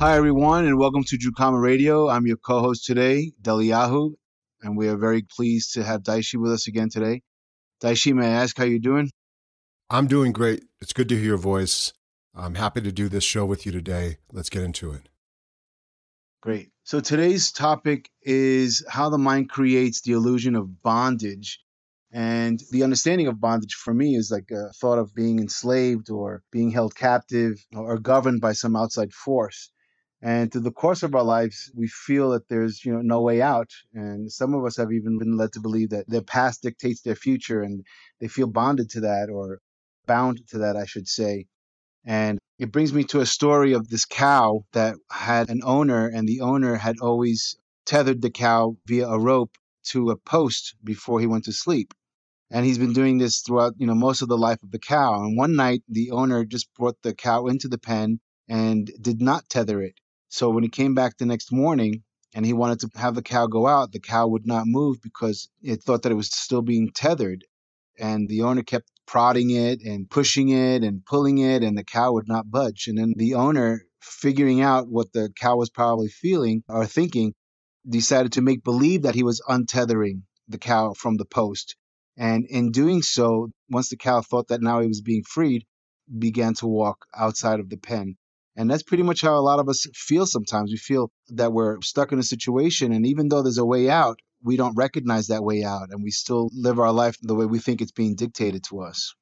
Hi, everyone, and welcome to Drukama Radio. I'm your co-host today, Deliyahu, and we are very pleased to have Daishi with us again today. Daishi, may I ask how you're doing? I'm doing great. It's good to hear your voice. I'm happy to do this show with you today. Let's get into it. Great. So today's topic is how the mind creates the illusion of bondage. And the understanding of bondage for me is like a thought of being enslaved or being held captive or governed by some outside force. And through the course of our lives, we feel that there's, no way out. And some of us have even been led to believe that their past dictates their future, and they feel bonded to that, or bound to that, I should say. And it brings me to a story of this cow that had an owner, and the owner had always tethered the cow via a rope to a post before he went to sleep. And he's been doing this throughout, most of the life of the cow. And one night, the owner just brought the cow into the pen and did not tether it. So when he came back the next morning and he wanted to have the cow go out, the cow would not move because it thought that it was still being tethered. And the owner kept prodding it and pushing it and pulling it, and the cow would not budge. And then the owner, figuring out what the cow was probably feeling or thinking, decided to make believe that he was untethering the cow from the post. And in doing so, once the cow thought that now he was being freed, began to walk outside of the pen. And that's pretty much how a lot of us feel sometimes. We feel that we're stuck in a situation, and even though there's a way out, we don't recognize that way out, and we still live our life the way we think it's being dictated to us.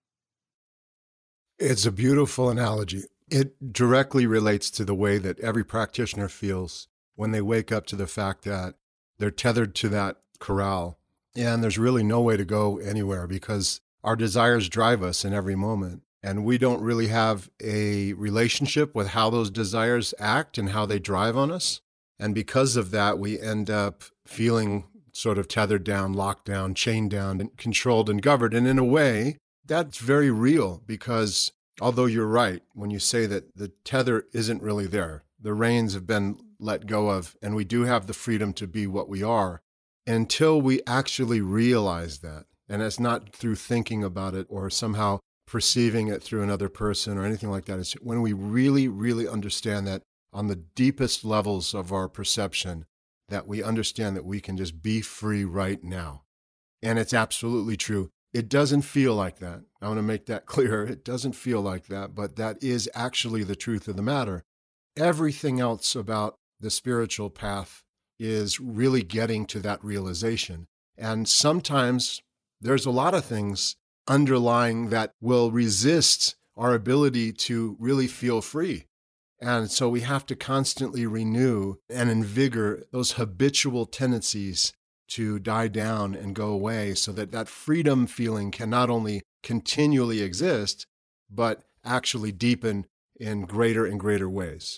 It's a beautiful analogy. It directly relates to the way that every practitioner feels when they wake up to the fact that they're tethered to that corral and there's really no way to go anywhere because our desires drive us in every moment. And we don't really have a relationship with how those desires act and how they drive on us. And because of that, we end up feeling sort of tethered down, locked down, chained down, and controlled and governed. And in a way, that's very real because although you're right when you say that the tether isn't really there, the reins have been let go of, and we do have the freedom to be what we are until we actually realize that. And it's not through thinking about it or somehow perceiving it through another person or anything like that. It's when we really, really understand that on the deepest levels of our perception, that we understand that we can just be free right now. And it's absolutely true. It doesn't feel like that. I want to make that clear. It doesn't feel like that, but that is actually the truth of the matter. Everything else about the spiritual path is really getting to that realization. And sometimes there's a lot of things underlying that will resist our ability to really feel free. And so we have to constantly renew and invigor those habitual tendencies to die down and go away so that that freedom feeling can not only continually exist, but actually deepen in greater and greater ways.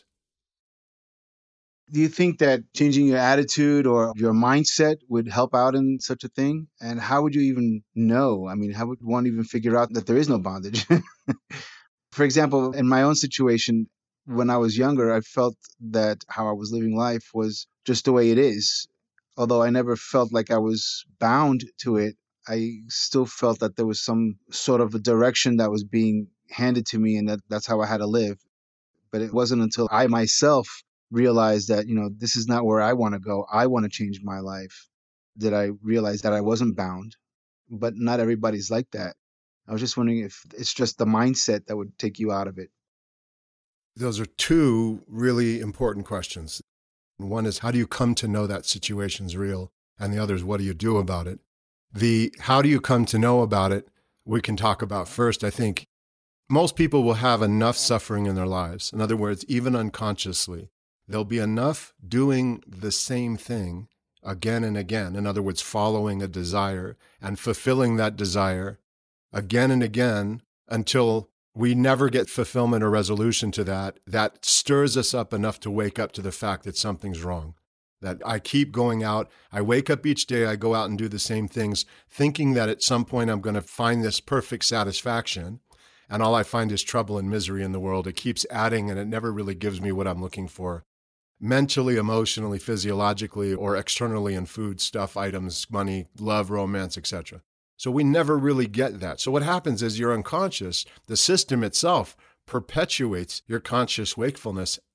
Do you think that changing your attitude or your mindset would help out in such a thing? And how would you even know? I mean, how would one even figure out that there is no bondage? For example, in my own situation, when I was younger, I felt that how I was living life was just the way it is. Although I never felt like I was bound to it, I still felt that there was some sort of a direction that was being handed to me and that's how I had to live. But it wasn't until I myself realized that, this is not where I want to go. I want to change my life. Did I realize that I wasn't bound? But not everybody's like that. I was just wondering if it's just the mindset that would take you out of it. Those are two really important questions. One is, how do you come to know that situation's real? And the other is, what do you do about it? The how do you come to know about it, we can talk about first. I think most people will have enough suffering in their lives. In other words, even unconsciously, there'll be enough doing the same thing again and again. In other words, following a desire and fulfilling that desire again and again until we never get fulfillment or resolution to that. That stirs us up enough to wake up to the fact that something's wrong. That I keep going out, I wake up each day, I go out and do the same things, thinking that at some point I'm going to find this perfect satisfaction. And all I find is trouble and misery in the world. It keeps adding and it never really gives me what I'm looking for. Mentally, emotionally, physiologically, or externally in food, stuff, items, money, love, romance, etc. So we never really get that. So what happens is you're unconscious. The system itself perpetuates your conscious wakefulness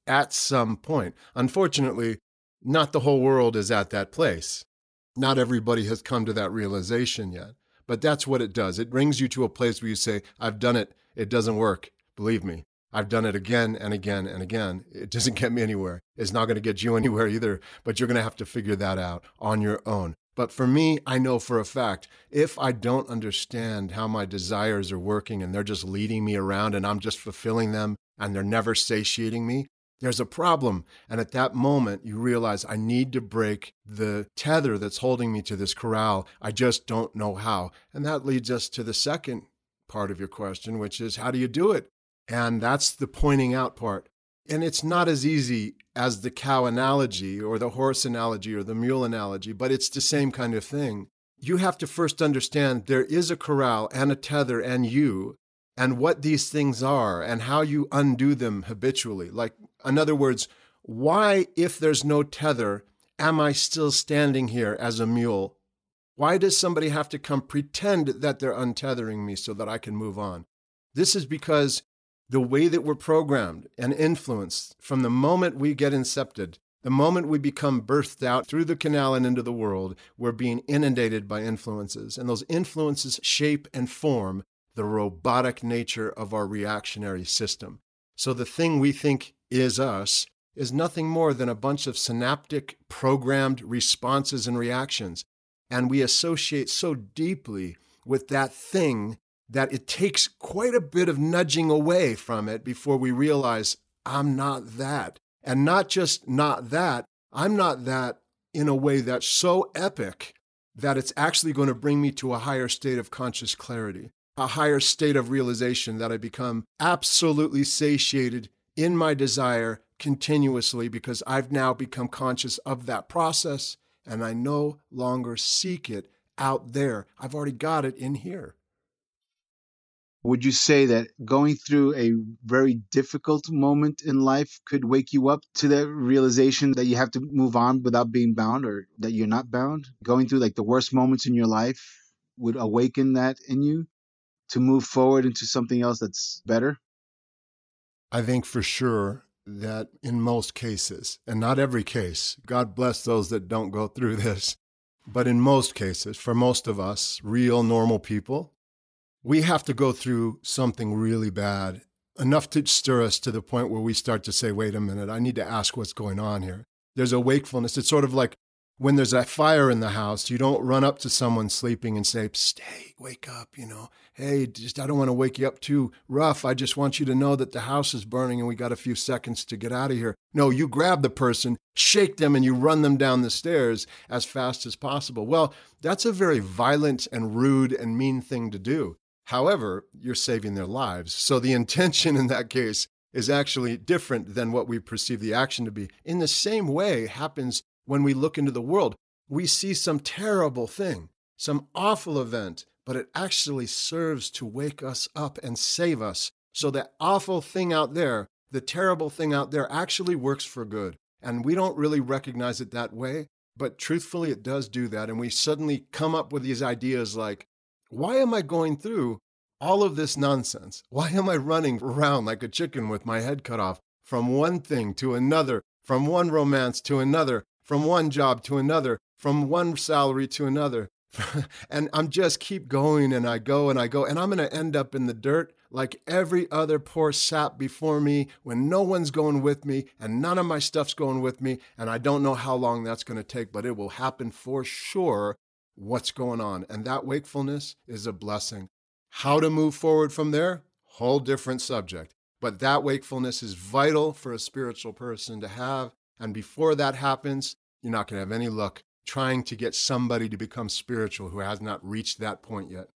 at some point. Unfortunately, not the whole world is at that place. Not everybody has come to that realization yet. But that's what it does. It brings you to a place where you say, I've done it. It doesn't work. Believe me. I've done it again and again and again. It doesn't get me anywhere. It's not going to get you anywhere either, but you're going to have to figure that out on your own. But for me, I know for a fact, if I don't understand how my desires are working and they're just leading me around and I'm just fulfilling them and they're never satiating me, there's a problem. And at that moment, you realize I need to break the tether that's holding me to this corral. I just don't know how. And that leads us to the second part of your question, which is, how do you do it? And that's the pointing out part. And it's not as easy as the cow analogy or the horse analogy or the mule analogy, but it's the same kind of thing. You have to first understand there is a corral and a tether and you, and what these things are and how you undo them habitually. Like, in other words, why, if there's no tether, am I still standing here as a mule? Why does somebody have to come pretend that they're untethering me so that I can move on? This is because the way that we're programmed and influenced from the moment we get incepted, the moment we become birthed out through the canal and into the world, we're being inundated by influences. And those influences shape and form the robotic nature of our reactionary system. So the thing we think is us is nothing more than a bunch of synaptic programmed responses and reactions. And we associate so deeply with that thing that it takes quite a bit of nudging away from it before we realize I'm not that. And not just not that, I'm not that in a way that's so epic that it's actually going to bring me to a higher state of conscious clarity, a higher state of realization that I become absolutely satiated in my desire continuously because I've now become conscious of that process and I no longer seek it out there. I've already got it in here. Would you say that going through a very difficult moment in life could wake you up to the realization that you have to move on without being bound, or that you're not bound? Going through like the worst moments in your life would awaken that in you to move forward into something else that's better? I think for sure that in most cases, and not every case, God bless those that don't go through this, but in most cases, for most of us, real normal people, we have to go through something really bad, enough to stir us to the point where we start to say, wait a minute, I need to ask what's going on here. There's a wakefulness. It's sort of like when there's a fire in the house, you don't run up to someone sleeping and say, stay, wake up, Hey, I don't want to wake you up too rough. I just want you to know that the house is burning and we got a few seconds to get out of here. No, you grab the person, shake them, and you run them down the stairs as fast as possible. Well, that's a very violent and rude and mean thing to do. However, you're saving their lives. So the intention in that case is actually different than what we perceive the action to be. In the same way happens when we look into the world. We see some terrible thing, some awful event, but it actually serves to wake us up and save us. So that awful thing out there, the terrible thing out there actually works for good. And we don't really recognize it that way, but truthfully, it does do that. And we suddenly come up with these ideas like, why am I going through all of this nonsense? Why am I running around like a chicken with my head cut off from one thing to another, from one romance to another, from one job to another, from one salary to another? And I'm just keep going and I go and I go, and I'm going to end up in the dirt like every other poor sap before me when no one's going with me and none of my stuff's going with me. And I don't know how long that's going to take, but it will happen for sure. What's going on? And that wakefulness is a blessing. How to move forward from there? Whole different subject. But that wakefulness is vital for a spiritual person to have. And before that happens, you're not going to have any luck trying to get somebody to become spiritual who has not reached that point yet.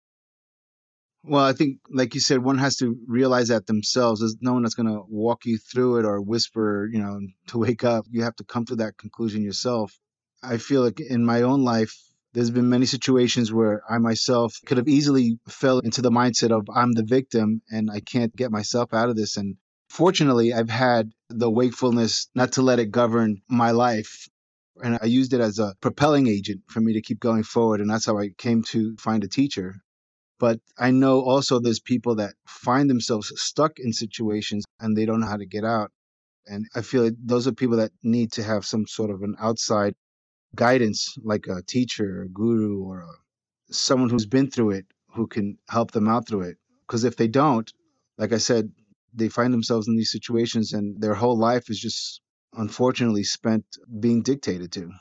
Well, I think, like you said, one has to realize that themselves. There's no one that's going to walk you through it or whisper, to wake up. You have to come to that conclusion yourself. I feel like in my own life, there's been many situations where I myself could have easily fell into the mindset of I'm the victim and I can't get myself out of this. And fortunately, I've had the wakefulness not to let it govern my life. And I used it as a propelling agent for me to keep going forward. And that's how I came to find a teacher. But I know also there's people that find themselves stuck in situations and they don't know how to get out. And I feel like those are people that need to have some sort of an outside guidance, like a teacher, a guru, or someone who's been through it who can help them out through it. Because if they don't, like I said, they find themselves in these situations and their whole life is just unfortunately spent being dictated to.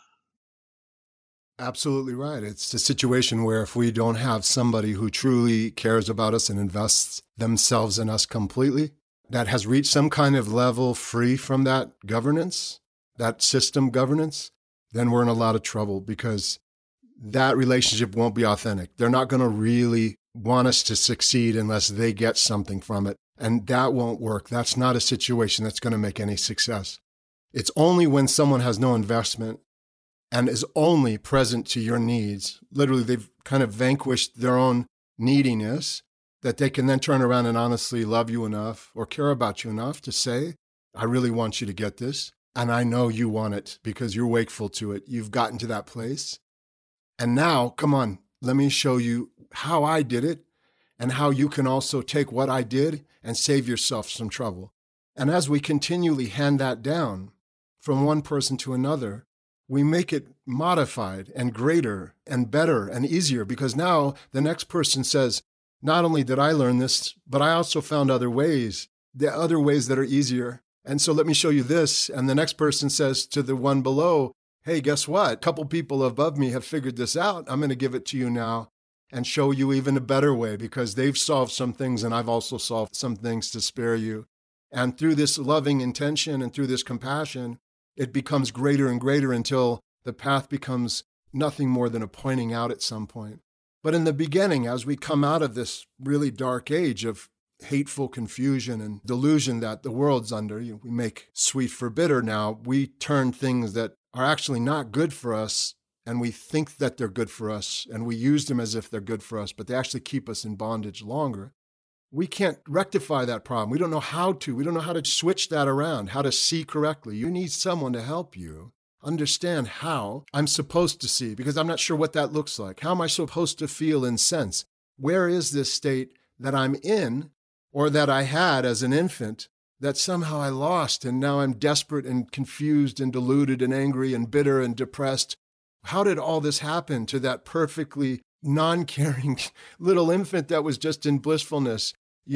Absolutely right. It's a situation where if we don't have somebody who truly cares about us and invests themselves in us completely, that has reached some kind of level free from that governance, that system governance, then we're in a lot of trouble because that relationship won't be authentic. They're not going to really want us to succeed unless they get something from it. And that won't work. That's not a situation that's going to make any success. It's only when someone has no investment and is only present to your needs, literally they've kind of vanquished their own neediness, that they can then turn around and honestly love you enough or care about you enough to say, I really want you to get this. And I know you want it because you're wakeful to it. You've gotten to that place. And now, come on, let me show you how I did it and how you can also take what I did and save yourself some trouble. And as we continually hand that down from one person to another, we make it modified and greater and better and easier because now the next person says, not only did I learn this, but I also found other ways, the other ways that are easier. And so let me show you this. And the next person says to the one below, hey, guess what? A couple people above me have figured this out. I'm going to give it to you now and show you even a better way because they've solved some things and I've also solved some things to spare you. And through this loving intention and through this compassion, it becomes greater and greater until the path becomes nothing more than a pointing out at some point. But in the beginning, as we come out of this really dark age of hateful confusion and delusion that the world's under, we make sweet for bitter now, we turn things that are actually not good for us and we think that they're good for us and we use them as if they're good for us, but they actually keep us in bondage longer. We can't rectify that problem. We don't know how to. We don't know how to switch that around, how to see correctly. You need someone to help you understand how I'm supposed to see, because I'm not sure what that looks like. How am I supposed to feel and sense? Where is this state that I'm in or that I had as an infant that somehow I lost and now I'm desperate and confused and deluded and angry and bitter and depressed? How did all this happen to that perfectly non-caring little infant that was just in blissfulness,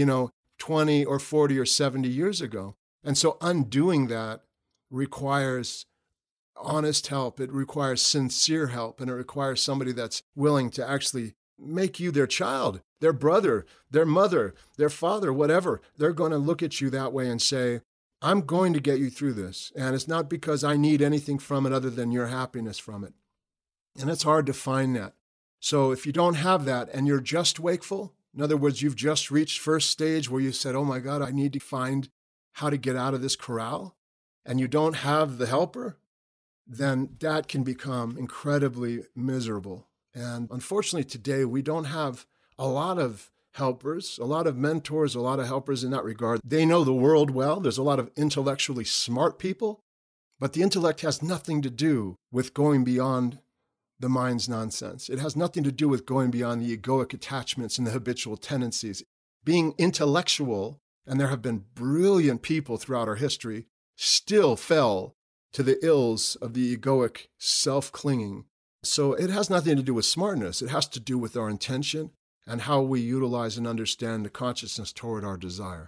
20 or 40 or 70 years ago? And so undoing that requires honest help. It requires sincere help, and it requires somebody that's willing to actually make you their child, their brother, their mother, their father, whatever. They're going to look at you that way and say, I'm going to get you through this. And it's not because I need anything from it other than your happiness from it. And it's hard to find that. So if you don't have that and you're just wakeful, in other words, you've just reached first stage where you said, oh my God, I need to find how to get out of this corral, and you don't have the helper, then that can become incredibly miserable. And unfortunately today, we don't have a lot of helpers, a lot of mentors, a lot of helpers in that regard. They know the world well. There's a lot of intellectually smart people, but the intellect has nothing to do with going beyond the mind's nonsense. It has nothing to do with going beyond the egoic attachments and the habitual tendencies. Being intellectual, and there have been brilliant people throughout our history, still fell to the ills of the egoic self-clinging. So it has nothing to do with smartness. It has to do with our intention and how we utilize and understand the consciousness toward our desire.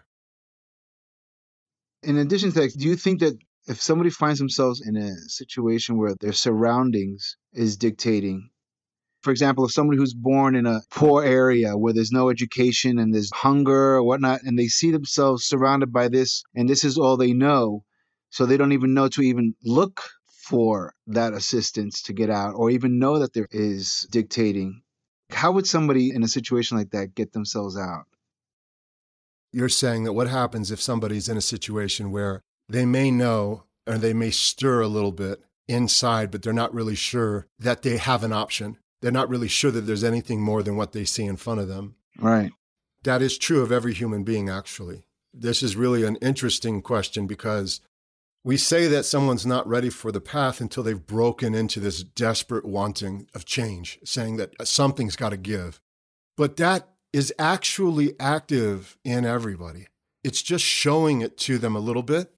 In addition to that, do you think that if somebody finds themselves in a situation where their surroundings is dictating, for example, if somebody who's born in a poor area where there's no education and there's hunger or whatnot, and they see themselves surrounded by this, and this is all they know, so they don't even know to even look for that assistance to get out or even know that there is dictating, how would somebody in a situation like that get themselves out? You're saying that what happens if somebody's in a situation where they may know or they may stir a little bit inside, but they're not really sure that they have an option. They're not really sure that there's anything more than what they see in front of them. Right. That is true of every human being, actually. This is really an interesting question because we say that someone's not ready for the path until they've broken into this desperate wanting of change, saying that something's got to give. But that is actually active in everybody. It's just showing it to them a little bit.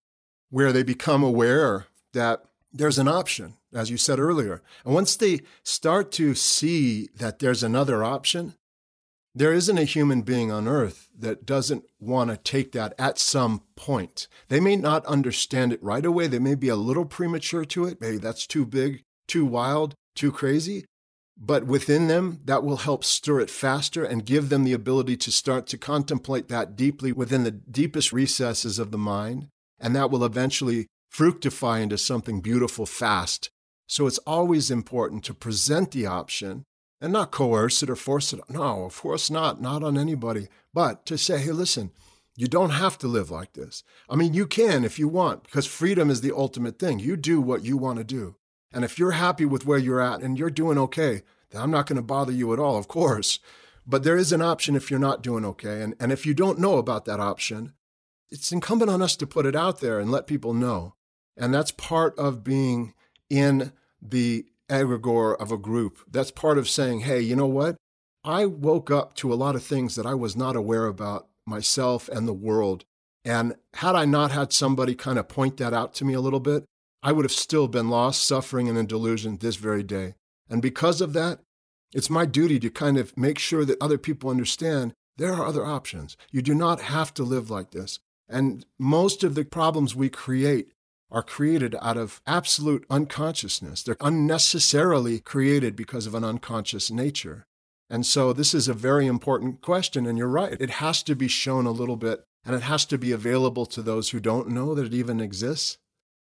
where they become aware that there's an option, as you said earlier. And once they start to see that there's another option, there isn't a human being on earth that doesn't want to take that at some point. They may not understand it right away. They may be a little premature to it. Maybe that's too big, too wild, too crazy. But within them, that will help stir it faster and give them the ability to start to contemplate that deeply within the deepest recesses of the mind. And that will eventually fructify into something beautiful fast. So it's always important to present the option and not coerce it or force it. No, of course not on anybody. But to say, hey, listen, you don't have to live like this. I mean, you can if you want, because freedom is the ultimate thing. You do what you want to do. And if you're happy with where you're at and you're doing okay, then I'm not going to bother you at all, of course. But there is an option if you're not doing okay. And if you don't know about that option, it's incumbent on us to put it out there and let people know. And that's part of being in the egregore of a group. That's part of saying, hey, you know what? I woke up to a lot of things that I was not aware about myself and the world. And had I not had somebody kind of point that out to me a little bit, I would have still been lost, suffering, and in delusion this very day. And because of that, it's my duty to kind of make sure that other people understand there are other options. You do not have to live like this. And most of the problems we create are created out of absolute unconsciousness. They're unnecessarily created because of an unconscious nature. And so this is a very important question, and you're right. It has to be shown a little bit, and it has to be available to those who don't know that it even exists.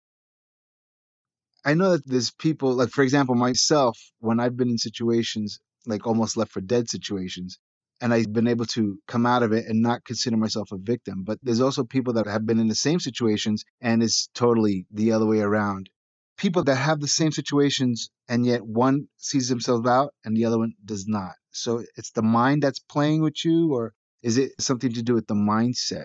I know that there's people, like, for example, myself, when I've been in situations like almost left for dead situations, and I've been able to come out of it and not consider myself a victim. But there's also people that have been in the same situations and it's totally the other way around. People that have the same situations and yet one sees themselves out and the other one does not. So it's the mind that's playing with you, or is it something to do with the mindset?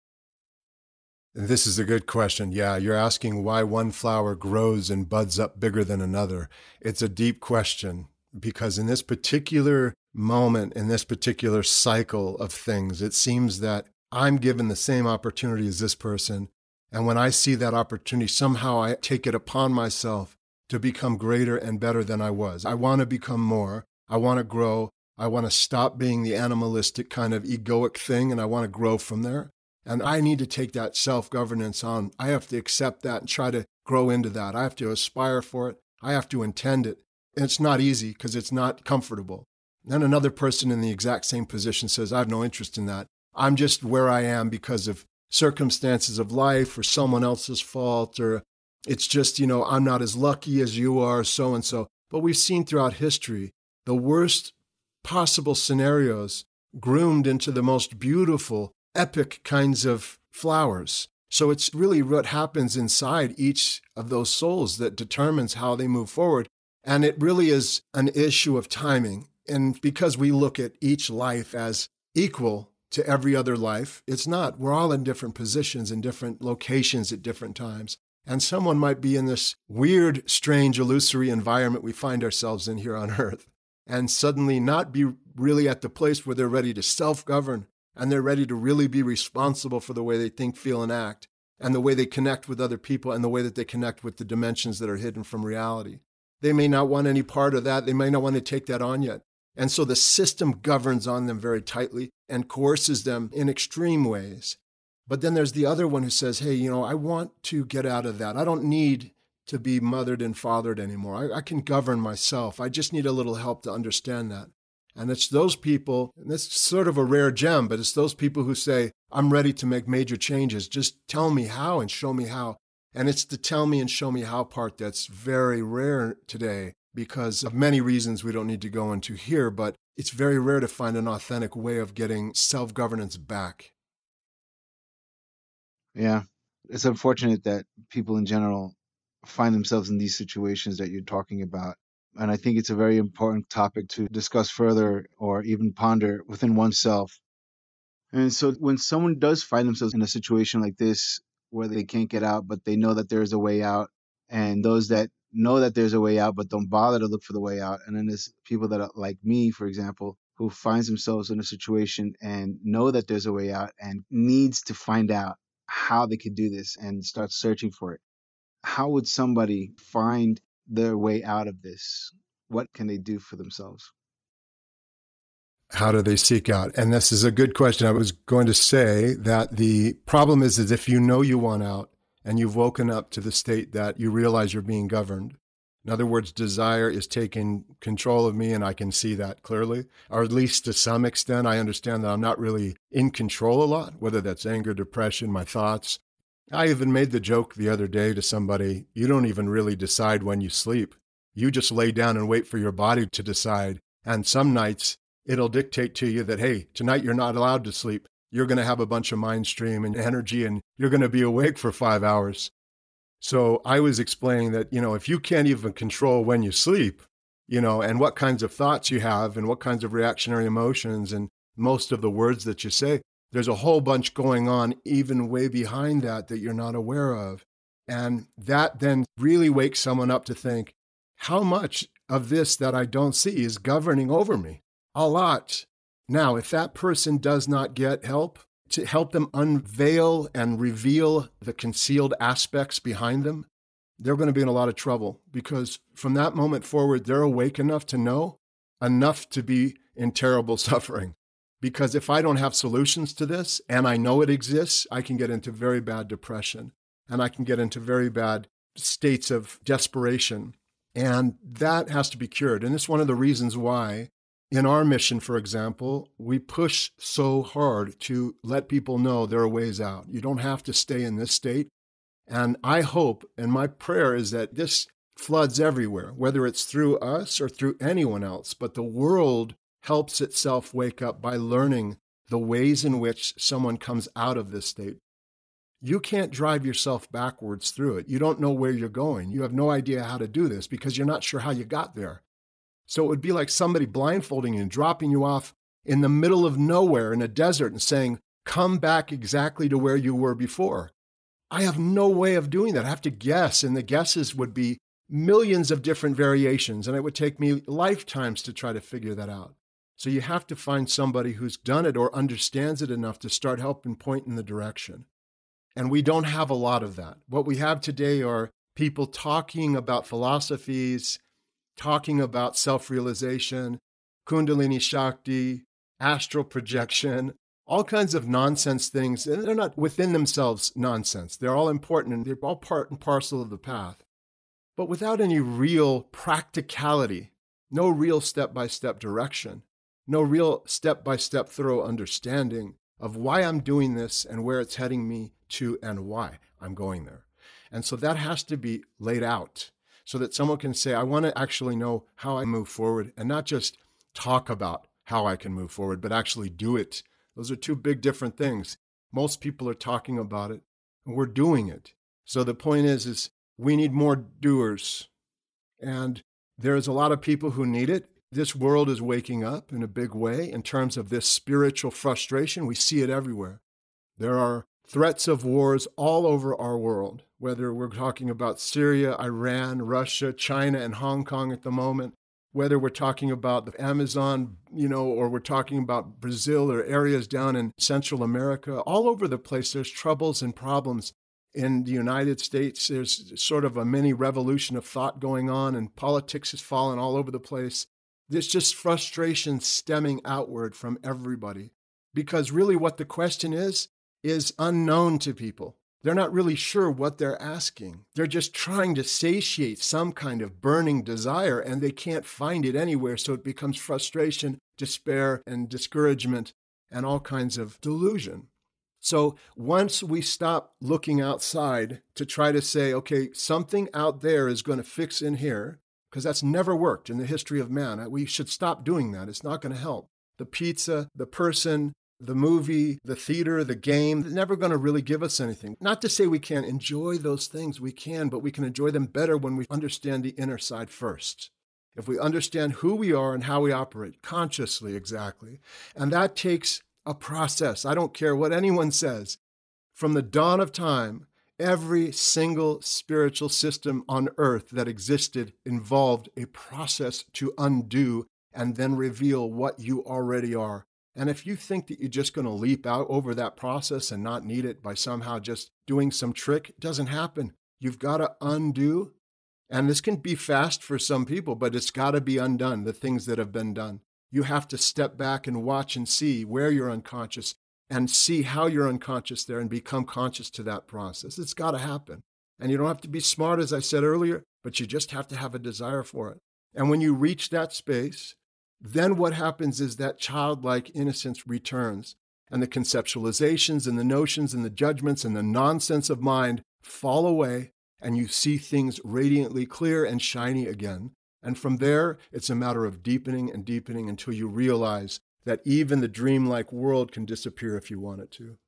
And this is a good question. Yeah, you're asking why one flower grows and buds up bigger than another. It's a deep question because in this particular moment, in this particular cycle of things, it seems that I'm given the same opportunity as this person. And when I see that opportunity, somehow I take it upon myself to become greater and better than I was. I want to become more. I want to grow. I want to stop being the animalistic kind of egoic thing, and I want to grow from there. And I need to take that self-governance on. I have to accept that and try to grow into that. I have to aspire for it. I have to intend it. And it's not easy because it's not comfortable. Then another person in the exact same position says, I have no interest in that. I'm just where I am because of circumstances of life or someone else's fault, or it's just, I'm not as lucky as you are, so and so. But we've seen throughout history the worst possible scenarios groomed into the most beautiful, epic kinds of flowers. So it's really what happens inside each of those souls that determines how they move forward. And it really is an issue of timing. And because we look at each life as equal to every other life, it's not. We're all in different positions, in different locations at different times. And someone might be in this weird, strange, illusory environment we find ourselves in here on Earth, and suddenly not be really at the place where they're ready to self-govern, and they're ready to really be responsible for the way they think, feel, and act, and the way they connect with other people, and the way that they connect with the dimensions that are hidden from reality. They may not want any part of that. They may not want to take that on yet. And so the system governs on them very tightly and coerces them in extreme ways. But then there's the other one who says, hey, I want to get out of that. I don't need to be mothered and fathered anymore. I can govern myself. I just need a little help to understand that. And it's those people, and it's sort of a rare gem, but it's those people who say, I'm ready to make major changes. Just tell me how and show me how. And it's the tell me and show me how part that's very rare today because of many reasons we don't need to go into here, but it's very rare to find an authentic way of getting self-governance back. Yeah. It's unfortunate that people in general find themselves in these situations that you're talking about. And I think it's a very important topic to discuss further or even ponder within oneself. And so when someone does find themselves in a situation like this where they can't get out, but they know that there's a way out, and those that know that there's a way out but don't bother to look for the way out, and then there's people that are like me, for example, who finds themselves in a situation and know that there's a way out and needs to find out. how they could do this and start searching for it, how would somebody find their way out of this? What can they do for themselves? How do they seek out? And this is a good question. I was going to say that the problem is if you know you want out and you've woken up to the state that you realize you're being governed. In other words, desire is taking control of me, and I can see that clearly, or at least to some extent. I understand that I'm not really in control a lot, whether that's anger, depression, my thoughts. I even made the joke the other day to somebody, you don't even really decide when you sleep. You just lay down and wait for your body to decide. And some nights it'll dictate to you that, hey, tonight you're not allowed to sleep. You're going to have a bunch of mind stream and energy, and you're going to be awake for 5 hours. So I was explaining that, if you can't even control when you sleep, and what kinds of thoughts you have and what kinds of reactionary emotions and most of the words that you say, there's a whole bunch going on even way behind that you're not aware of. And that then really wakes someone up to think, how much of this that I don't see is governing over me? A lot. Now, if that person does not get help, to help them unveil and reveal the concealed aspects behind them, they're going to be in a lot of trouble, because from that moment forward, they're awake enough to know, enough to be in terrible suffering. Because if I don't have solutions to this and I know it exists, I can get into very bad depression and I can get into very bad states of desperation. And that has to be cured. And it's one of the reasons why in our mission, for example, we push so hard to let people know there are ways out. You don't have to stay in this state. And I hope, and my prayer is that this floods everywhere, whether it's through us or through anyone else, but the world helps itself wake up by learning the ways in which someone comes out of this state. You can't drive yourself backwards through it. You don't know where you're going. You have no idea how to do this because you're not sure how you got there. So it would be like somebody blindfolding you and dropping you off in the middle of nowhere in a desert and saying, come back exactly to where you were before. I have no way of doing that. I have to guess, and the guesses would be millions of different variations, and it would take me lifetimes to try to figure that out. So you have to find somebody who's done it or understands it enough to start helping point in the direction. And we don't have a lot of that. What we have today are people talking about philosophies, talking about self-realization, Kundalini Shakti, astral projection, all kinds of nonsense things. And they're not within themselves nonsense. They're all important and they're all part and parcel of the path. But without any real practicality, no real step-by-step direction, no real step-by-step thorough understanding of why I'm doing this and where it's heading me to and why I'm going there. And so that has to be laid out, so that someone can say, I want to actually know how I move forward, and not just talk about how I can move forward, but actually do it. Those are two big different things. Most people are talking about it, and we're doing it. So the point is we need more doers. And there's a lot of people who need it. This world is waking up in a big way in terms of this spiritual frustration. We see it everywhere. There are threats of wars all over our world, whether we're talking about Syria, Iran, Russia, China, and Hong Kong at the moment, whether we're talking about the Amazon, or we're talking about Brazil or areas down in Central America. All over the place, there's troubles and problems. In the United States, there's sort of a mini revolution of thought going on, and politics has fallen all over the place. There's just frustration stemming outward from everybody, because really what the question is unknown to people. They're not really sure what they're asking. They're just trying to satiate some kind of burning desire, and they can't find it anywhere. So it becomes frustration, despair, and discouragement, and all kinds of delusion. So once we stop looking outside to try to say, okay, something out there is going to fix in here, because that's never worked in the history of man. We should stop doing that. It's not going to help. The pizza, the person, the movie, the theater, the game, they're never going to really give us anything. Not to say we can't enjoy those things. We can, but we can enjoy them better when we understand the inner side first. If we understand who we are and how we operate consciously, exactly. And that takes a process. I don't care what anyone says. From the dawn of time, every single spiritual system on earth that existed involved a process to undo and then reveal what you already are. And if you think that you're just going to leap out over that process and not need it by somehow just doing some trick, it doesn't happen. You've got to undo. And this can be fast for some people, but it's got to be undone, the things that have been done. You have to step back and watch and see where you're unconscious and see how you're unconscious there and become conscious to that process. It's got to happen. And you don't have to be smart, as I said earlier, but you just have to have a desire for it. And when you reach that space, then what happens is that childlike innocence returns, and the conceptualizations and the notions and the judgments and the nonsense of mind fall away, and you see things radiantly clear and shiny again. And from there, it's a matter of deepening and deepening until you realize that even the dreamlike world can disappear if you want it to.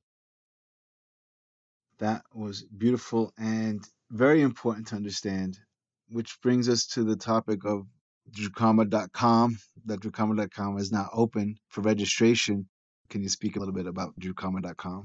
That was beautiful and very important to understand, which brings us to the topic of drukama.com. That drukama.com is now open for registration. Can you speak a little bit about drukama.com?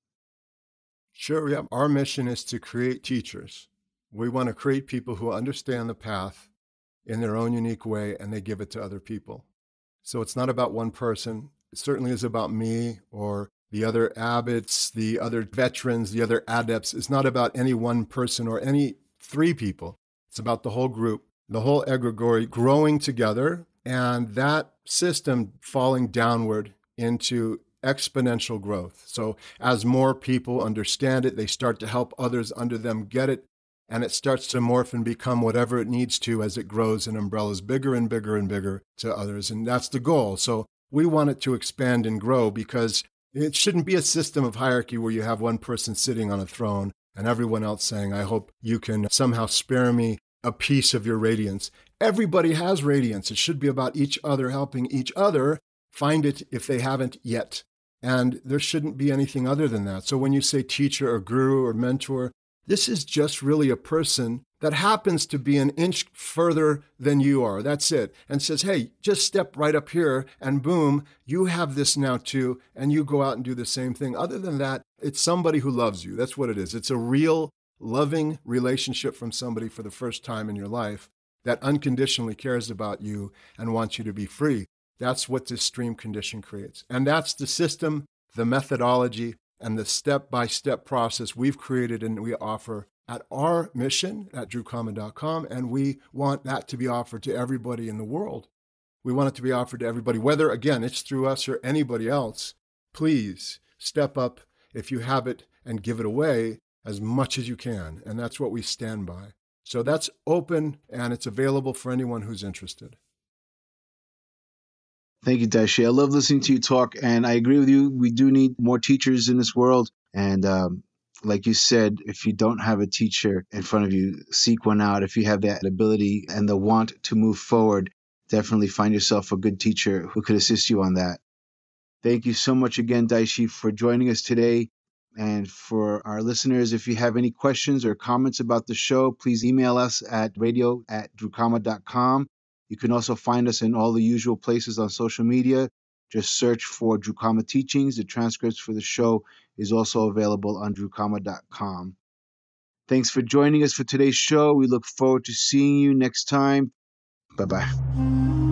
Sure, yeah. Our mission is to create teachers. We want to create people who understand the path in their own unique way, and they give it to other people. So it's not about one person. It certainly is about me or the other abbots, the other veterans, the other adepts. It's not about any one person or any three people. It's about the whole group, the whole egregore growing together, and that system falling downward into exponential growth. So as more people understand it, they start to help others under them get it, and it starts to morph and become whatever it needs to as it grows and umbrellas bigger and bigger and bigger to others. And that's the goal. So we want it to expand and grow because it shouldn't be a system of hierarchy where you have one person sitting on a throne and everyone else saying, I hope you can somehow spare me a piece of your radiance. Everybody has radiance. It should be about each other helping each other find it if they haven't yet. And there shouldn't be anything other than that. So when you say teacher or guru or mentor, this is just really a person that happens to be an inch further than you are. That's it. And says, hey, just step right up here and boom, you have this now too. And you go out and do the same thing. Other than that, it's somebody who loves you. That's what it is. It's a real loving relationship from somebody for the first time in your life that unconditionally cares about you and wants you to be free. That's what this stream condition creates. And that's the system, the methodology, and the step-by-step process we've created and we offer at our mission at drukama.com, and we want that to be offered to everybody in the world. We want it to be offered to everybody, whether, again, it's through us or anybody else. Please step up if you have it and give it away as much as you can, and that's what we stand by. So that's open, and it's available for anyone who's interested. Thank you, Daishi. I love listening to you talk, and I agree with you. We do need more teachers in this world. And like you said, if you don't have a teacher in front of you, seek one out. If you have that ability and the want to move forward, definitely find yourself a good teacher who could assist you on that. Thank you so much again, Daishi, for joining us today. And for our listeners, if you have any questions or comments about the show, please email us at radio@drukama.com. You can also find us in all the usual places on social media. Just search for Drukama Teachings. The transcripts for the show is also available on drukama.com. Thanks for joining us for today's show. We look forward to seeing you next time. Bye-bye.